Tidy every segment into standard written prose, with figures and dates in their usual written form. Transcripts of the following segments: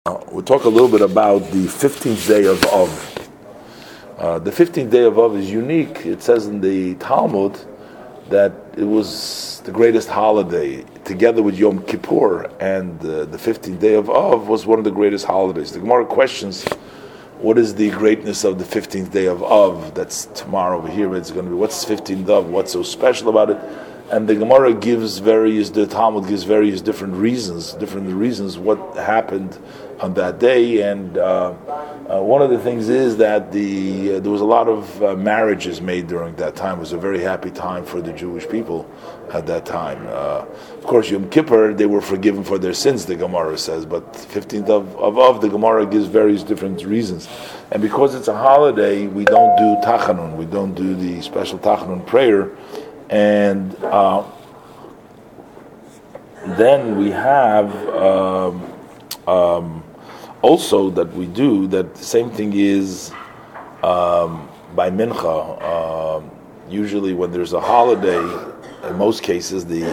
We'll talk a little bit about the 15th day of Av. The 15th day of Av is unique. It says in the Talmud that it was the greatest holiday, together with Yom Kippur, and the 15th day of Av was one of the greatest holidays. The Gemara questions, what is the greatness of the 15th day of Av? That's tomorrow over here. It's going to be, what's 15th Av? What's so special about it? And the Gemara the Talmud gives various different reasons what happened on that day. And one of the things is that there was a lot of marriages made during that time. It was a very happy time for the Jewish people at that time. Of course, Yom Kippur, they were forgiven for their sins, the Gemara says, but 15th of Av, the Gemara gives various different reasons. And because it's a holiday, we don't do Tachanun, we don't do the special Tachanun prayer. And then we have also that we do that the same thing is by Mincha. Usually, when there's a holiday, in most cases, the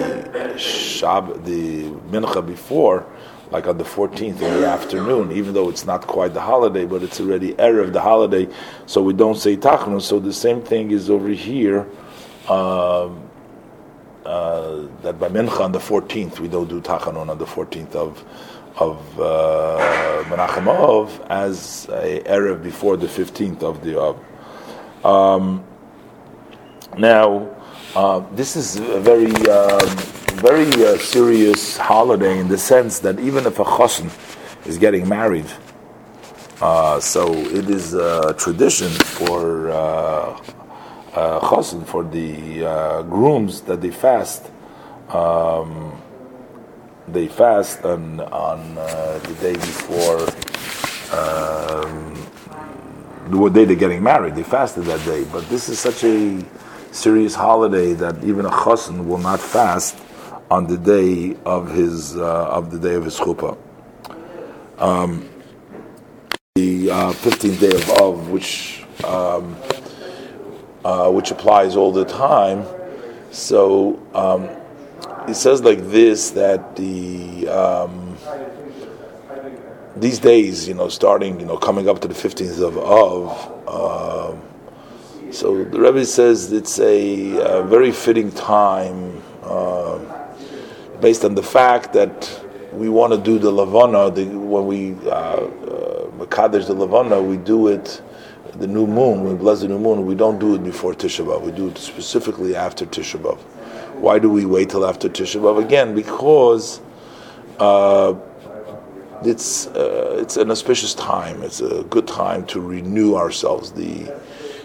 Mincha before, like on the 14th in the afternoon, even though it's not quite the holiday, but it's already Erev the holiday, so we don't say Tachanun. So the same thing is over here. That by Mincha on the 14th, we don't do Tachanun on the 14th of Menachem Av as a Erev before the 15th of the Av. Now, this is a very serious holiday in the sense that even if a chosin is getting married, so it is a tradition for chosin, for the grooms, that they fast. They fast on the day before the day they're getting married. They fasted that day, but this is such a serious holiday that even a chosin will not fast on the day of his chuppah. The 15th day of Av, which applies all the time. So it says like this, that these days, starting, coming up to the 15th of Av, so the Rebbe says it's a very fitting time, based on the fact that we want to do the Levana. When we Mekadesh the Levana, we do it the new moon. We bless the new moon. We don't do it before Tisha B'Av. We do it specifically after Tisha B'Av. Why do we wait till after Tisha B'Av? Again, because it's an auspicious time. It's a good time to renew ourselves. The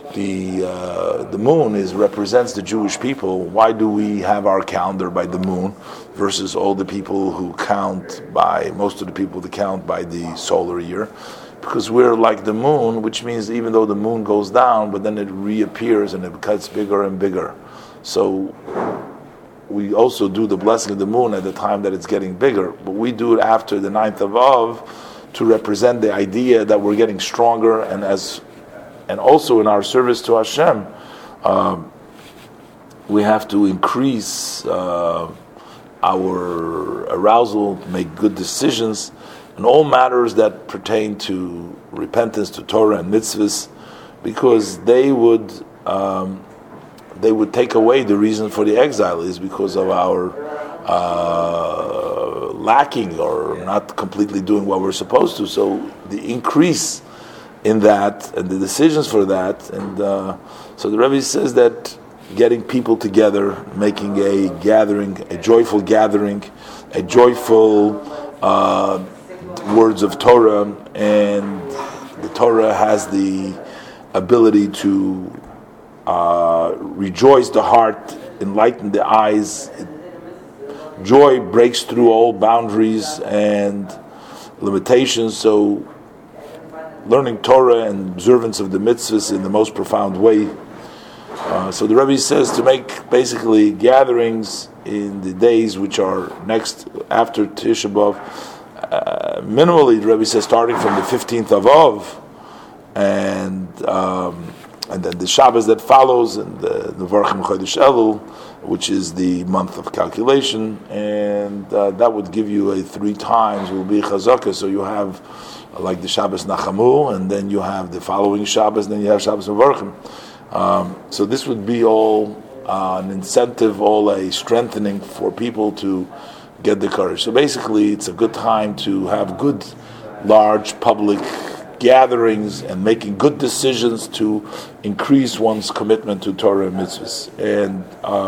moon represents the Jewish people. Why do we have our calendar by the moon versus all the people who most of the people that count by the solar year? Because we're like the moon, which means even though the moon goes down, but then it reappears and it gets bigger and bigger. So we also do the blessing of the moon at the time that it's getting bigger, but we do it after the 9th of Av to represent the idea that we're getting stronger, and also in our service to Hashem, we have to increase our arousal, make good decisions, and all matters that pertain to repentance, to Torah and mitzvahs, because they would take away the reason for the exile, is because of our lacking or not completely doing what we're supposed to. So the increase in that and the decisions for that, and so the Rebbe says that getting people together, making a gathering, a joyful gathering, a joyful words of Torah, and the Torah has the ability to rejoice the heart, enlighten the eyes. Joy breaks through all boundaries and limitations. So learning Torah and observance of the mitzvahs in the most profound way. So the Rebbe says to make basically gatherings in the days which are next after Tisha B'Av. Minimally, the Rebbe says starting from the 15th of Av, and and then the Shabbos that follows, and the Nevarchim Chodesh Elul, which is the month of calculation, and that would give you a 3 times will be Chazakah. So you have like the Shabbos Nachamu, and then you have the following Shabbos, and then you have Shabbos Nevarchim. So this would be all an incentive, all a strengthening for people to get the courage. So basically, it's a good time to have good, large public gatherings and making good decisions to increase one's commitment to Torah and mitzvahs. And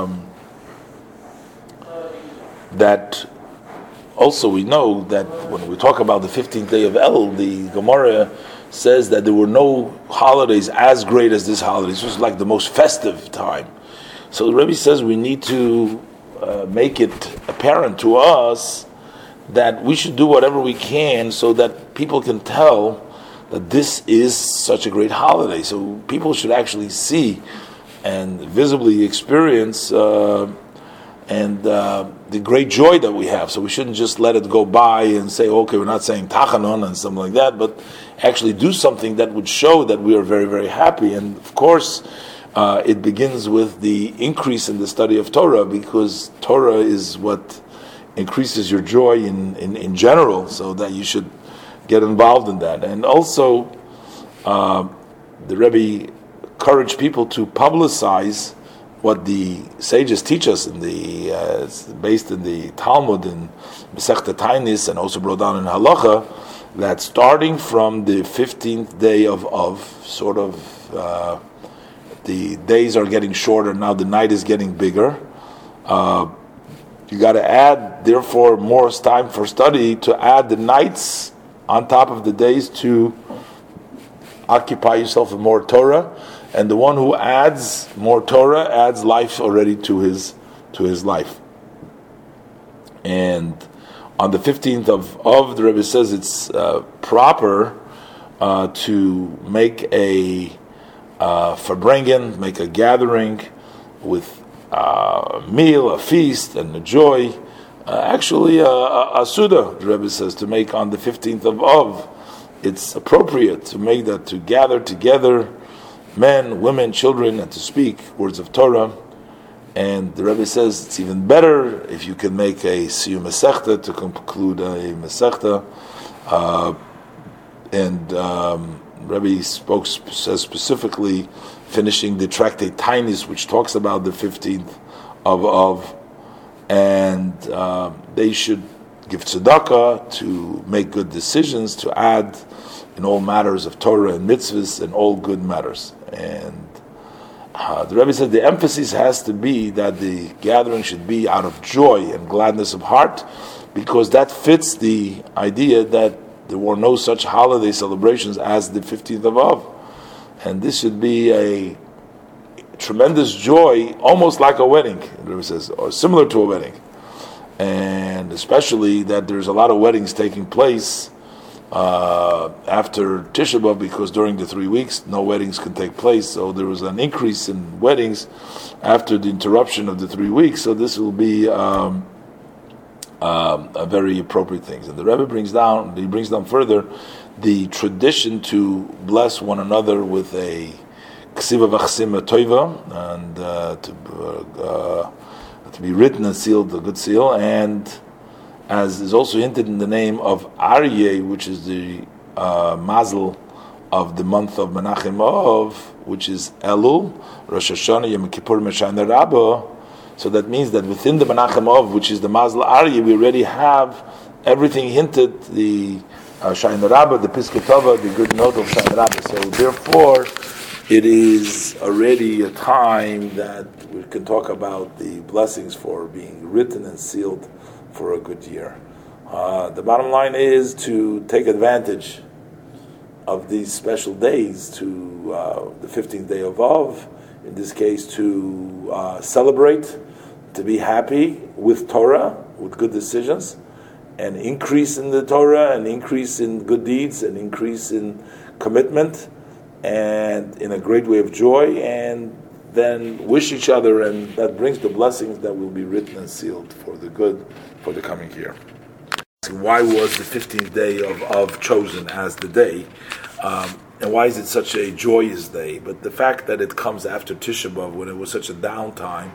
that also we know that when we talk about the 15th day of El, the Gemara says that there were no holidays as great as this holiday. This was like the most festive time. So the Rebbe says we need to make it apparent to us that we should do whatever we can so that people can tell that this is such a great holiday. So people should actually see and visibly experience the great joy that we have. So we shouldn't just let it go by and say, okay, we're not saying Tachanon and something like that, but actually do something that would show that we are very, very happy. And of course, it begins with the increase in the study of Torah, because Torah is what increases your joy in general, so that you should get involved in that. And also, the Rebbe encouraged people to publicize what the sages teach us in the based in the Talmud and Masechta Tainis, and also brought down in Halacha, that starting from the 15th day of sort of the days are getting shorter now, the night is getting bigger. You got to add, therefore, more time for study, to add the nights on top of the days to occupy yourself with more Torah. And the one who adds more Torah adds life already to his life. And on the 15th of the Rebbe says it's proper to make a Farbrengen, make a gathering with a meal, a feast, and a joy. Actually, a Suda, the Rebbe says, to make on the 15th of. It's appropriate to make that, to gather together, men, women, children, and to speak words of Torah. And the Rebbe says it's even better if you can make a Siyum Masechta, to conclude a Masechta. Rebbe says specifically finishing the tractate Tainis, which talks about the 15th of, and they should give tzedakah, to make good decisions, to add in all matters of Torah and mitzvahs and all good matters. And the Rebbe said the emphasis has to be that the gathering should be out of joy and gladness of heart, because that fits the idea that there were no such holiday celebrations as the 15th of Av. And this should be a tremendous joy, almost like a wedding, the Rebbe says, or similar to a wedding. And especially that there's a lot of weddings taking place after Tisha B'Av, because during the 3 weeks no weddings can take place. So there was an increase in weddings after the interruption of the 3 weeks. So this will be a very appropriate thing. And the Rebbe brings down further the tradition to bless one another with a ksiva v'chsima toiva, and to be written and sealed, a good seal, and as is also hinted in the name of Aryeh, which is the mazel of the month of Menachem Av, which is Elul, Rosh Hashanah, Yom Kippur, Meshana Rabbah. So that means that within the Menachem Av, which is the mazel Aryeh, we already have everything hinted, the Shana Rabbah, the Piskei Tova, the good note of Shana Rabbah. So therefore, it is already a time that we can talk about the blessings for being written and sealed for a good year. The bottom line is to take advantage of these special days, to the 15th day of Av, in this case to celebrate, to be happy with Torah, with good decisions, and increase in the Torah, and increase in good deeds, and increase in commitment, and in a great way of joy, and then wish each other, and that brings the blessings that will be written and sealed for the good for the coming year. Why was the 15th day of chosen as the day? And why is it such a joyous day? But the fact that it comes after Tisha B'Av, when it was such a downtime,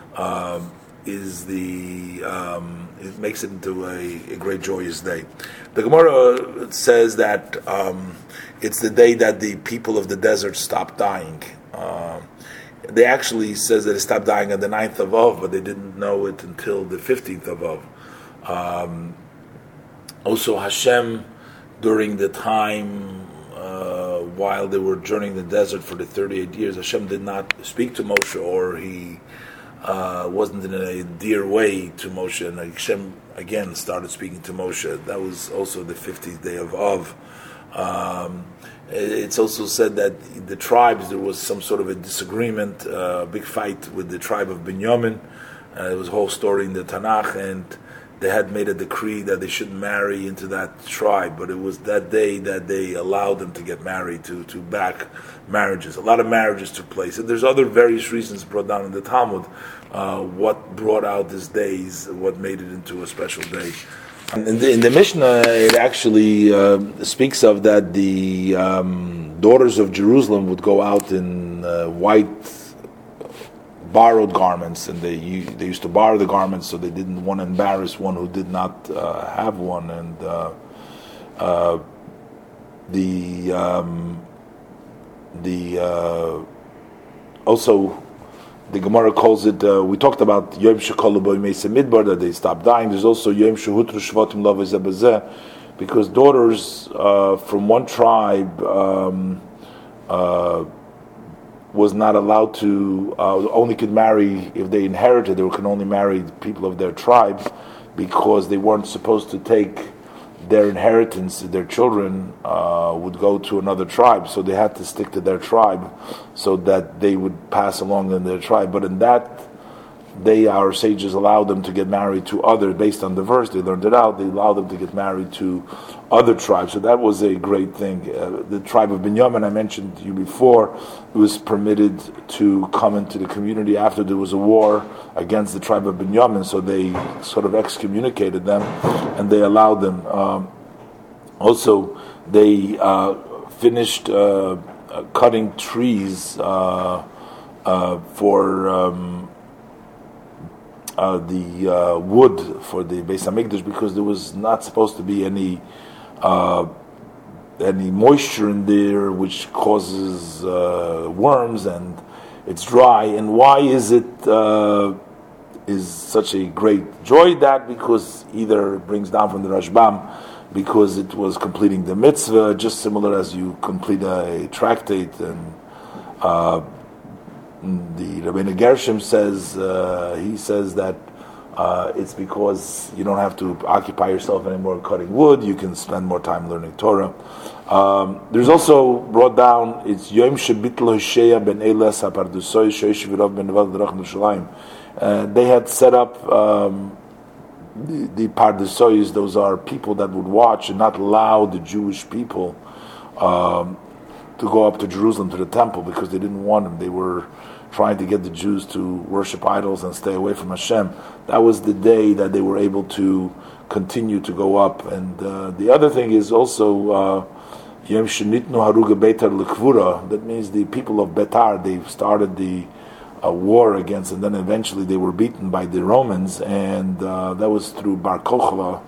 it makes it into a great joyous day. The Gemara says that it's the day that the people of the desert stopped dying. They actually says that it stopped dying on the 9th of Av, but they didn't know it until the 15th of Av. Also, Hashem, during the time while they were journeying the desert for the 38 years, Hashem did not speak to Moshe, or he wasn't in a dear way to Moshe, and Hashem again started speaking to Moshe. That was also the 50th day of Av. It's also said that the tribes, there was some sort of a disagreement, a big fight with the tribe of Binyamin. There was a whole story in the Tanakh, and they had made a decree that they shouldn't marry into that tribe, but it was that day that they allowed them to get married, to back marriages. A lot of marriages took place. And there's other various reasons brought down in the Talmud, what brought out this day, what made it into a special day. In the Mishnah, it actually speaks of that the daughters of Jerusalem would go out in white borrowed garments, and they used to borrow the garments, so they didn't want to embarrass one who did not have one. And also the Gemara calls it. We talked about Yom Shekolu Bo Yimei Midbar, that they stopped dying. There's also Yom Shehutru Shvatim Lo Zeh B'Zeh, because daughters from one tribe was not allowed to, only could marry if they inherited. They can only marry people of their tribe, because they weren't supposed to take their inheritance. Their children would go to another tribe, so they had to stick to their tribe, so that they would pass along in their tribe. But in that, our sages allowed them to get married to others, based on the verse, they learned it out, they allowed them to get married to other tribes. So that was a great thing. The tribe of Binyamin, I mentioned to you before, it was permitted to come into the community after there was a war against the tribe of Binyamin, so they sort of excommunicated them, and they allowed them. Also, they finished cutting trees for the wood for the Beis Hamikdash, because there was not supposed to be any moisture in there, which causes worms, and it's dry. And why is it is such a great joy? That because either it brings down from the Rashbam, because it was completing the mitzvah, just similar as you complete a tractate, and the Rabbeinu Gershom says, he says that it's because you don't have to occupy yourself anymore cutting wood, you can spend more time learning Torah. There's also brought down, it's Yom Shebitlo Hosheya ben Elas HaPardusoy Shoish V'Rav ben Nevad L'Rach Yerushalayim. They had set up the Pardusoyes, those are people that would watch and not allow the Jewish people to go up to Jerusalem, to the temple, because they didn't want them. They were trying to get the Jews to worship idols and stay away from Hashem. That was the day that they were able to continue to go up. And the other thing is also Yom Shenitnu Haruga Beitar L'Kvura. That means the people of Betar, they started the war against, and then eventually they were beaten by the Romans, and that was through Bar Kokhba,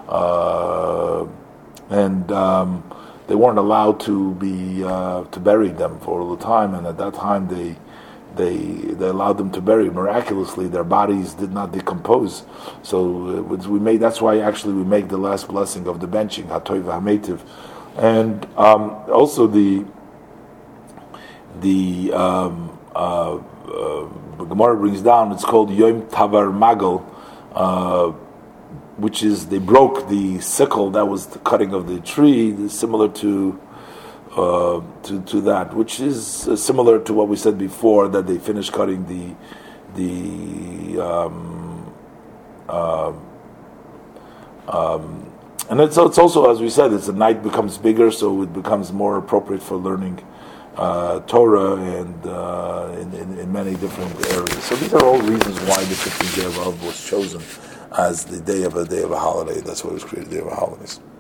and they weren't allowed to be to bury them for all the time, and at that time they allowed them to bury. Miraculously, their bodies did not decompose. So that's why actually we make the last blessing of the benching, Hatoy v'Hametiv. And also the Gemara brings down, it's called Yom Tavar Magal, which is they broke the sickle, that was the cutting of the tree, similar to that, which is similar to what we said before, that they finished cutting and it's also, as we said, it's the night becomes bigger, so it becomes more appropriate for learning Torah and in many different areas. So these are all reasons why the 15th day of Av was chosen. as the day of a holiday. That's why it was created, day of holidays.